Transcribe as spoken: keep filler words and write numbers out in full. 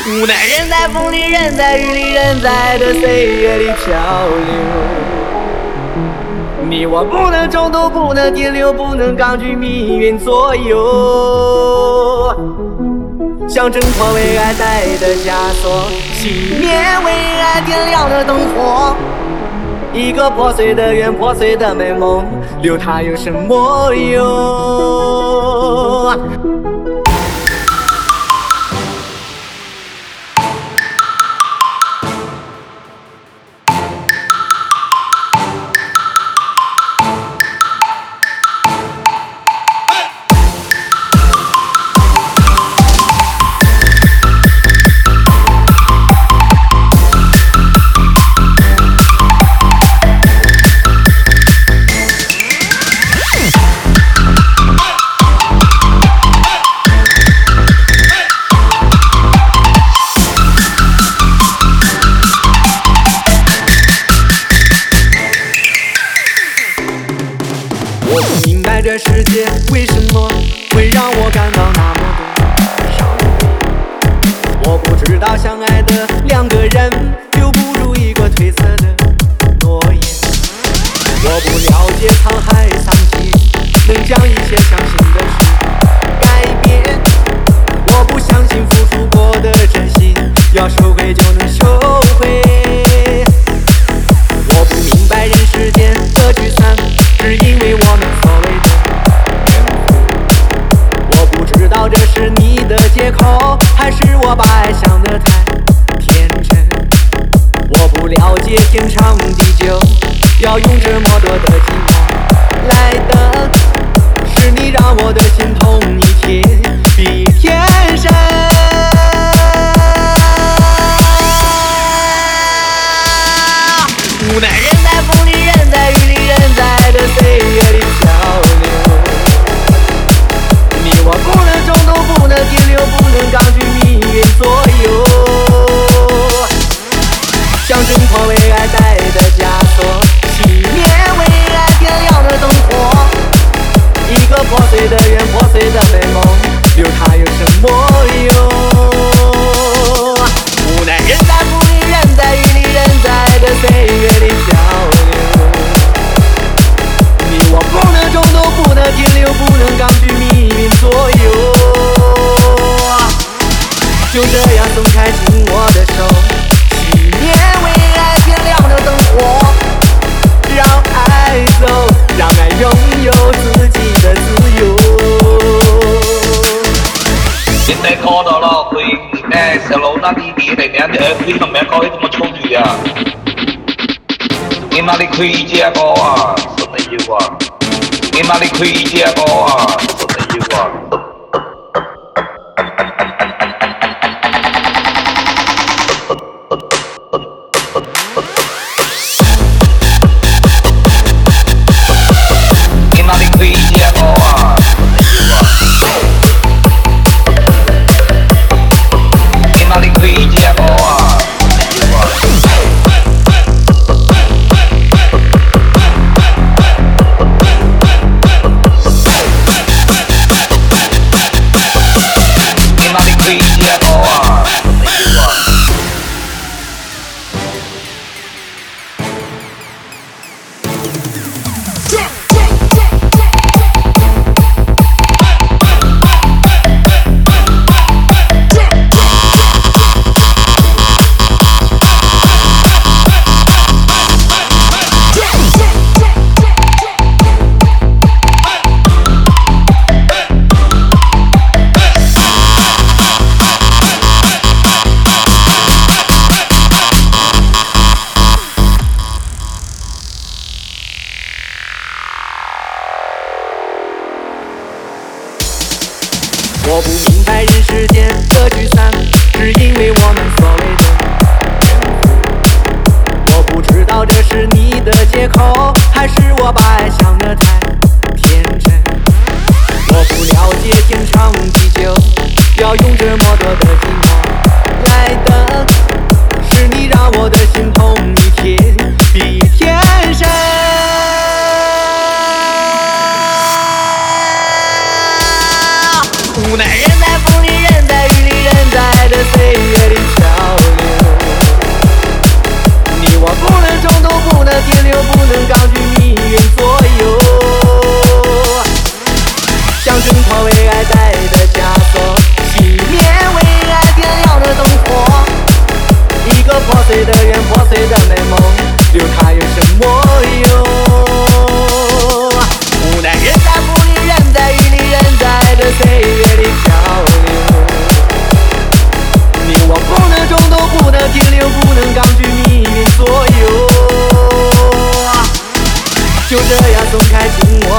无奈人在风里，人在雨里，人在这岁月里漂流。你我不能中途，不能停留，不能抗拒命运左右。想挣脱为爱戴的枷锁，熄灭为爱点亮的灯火。一个破碎的圆，破碎的美梦，留它有什么用？我不明白这世界为什么会让我感到那么多伤悲。我不知道相爱的两个人留不住一个褪色的诺言。我不了解沧海桑田能将一切相信的事改变。我不相信付出过的真心要收回就能收回。我不明白人世间的聚散是因为我们所谓的缘分。我不知道这是你的借口，还是我把爱想得太天真。我不了解天长地久，要用这么多的寂寞来等。是你让我的心痛一天比一天深。无奈人在风里，人在雨里，人在这岁月里漂流。你我不能中途，不能停留，不能抗拒命运左右。想挣脱为爱戴的枷锁，熄灭为爱点亮的灯火。一个破碎的圆，破碎的美梦，留它有什么用？无奈人在风里，人在雨里，人在这岁月里漂流。你我不能中途，不能停留，不能抗拒命运左右。就这样松开紧我的手，熄灭为爱点亮的灯火。让爱走，让爱拥有自己的自由。 现在看到了可以哎，小楼那里你那边的可以怎么搞这么丑女啊？你那里可以接高啊，说的有啊。你那里可以接高啊，说的有啊。我不明白人世间的聚散，是因为我们所谓的缘分。我不知道这是你的借口，还是我把爱想得太天真。我不了解天长地久，要用这么多的寂寞来等。是你让我的心痛一天比一天深。无奈人在风里，人在雨里，人在这岁月里不能冲动，不能停留，不能抗拒命运左右。像挣脱为爱戴的枷锁，熄灭为爱点亮的灯火。一个破碎的圆，破碎的美梦，留它有什么用？无奈人在风里，人在雨里，人在这岁月里漂流。你我不能冲动，不能停留，不能抗拒命运左右。就这样松开紧握